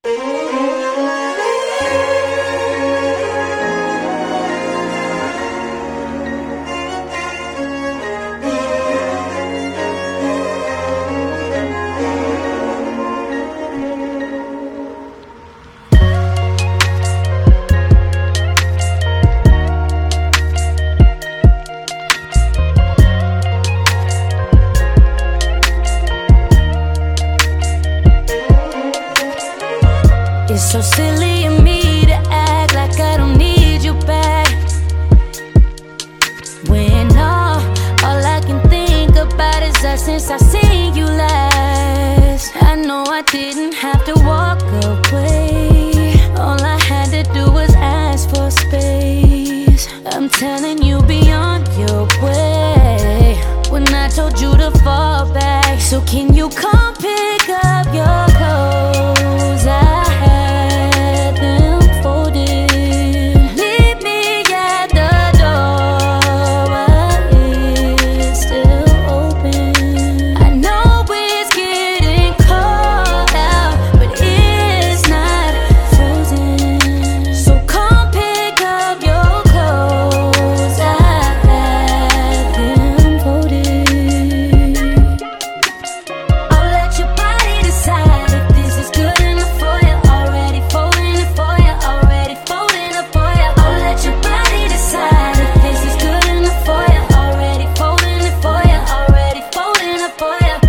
It's so silly of me to act like I don't need you back, when all I can think about is us since I seen you last. I know I didn't have to walk away. All I had to do was ask for space. I'm telling you, be on your way when I told you to fall back. So can you come pick up your clothes? I had them folded. Leave me at the door while it's still open. I know it's getting cold out, but it's not frozen. So come pick up your clothes. I had them folded. I'll let your body decide if this is good enough for you. Already folding it for you, already folding it for you. I'll let your body decide if this is good enough for you. Already folding it for you, already folding it for you.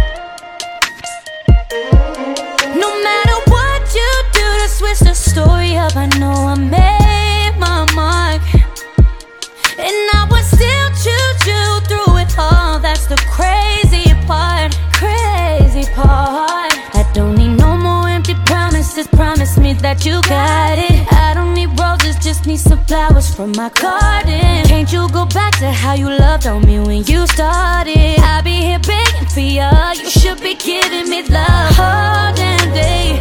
No matter what you do to switch the story up, I know I made my mark, and I would still choose you through it all. That's the crazy part, crazy part. I don't need no more empty promises. Promise me that you got it. I don't need roses, just need some flowers from my garden. Can't you go back to how you loved on me when you started? I'll be here begging for you. You should be giving me love all damn day.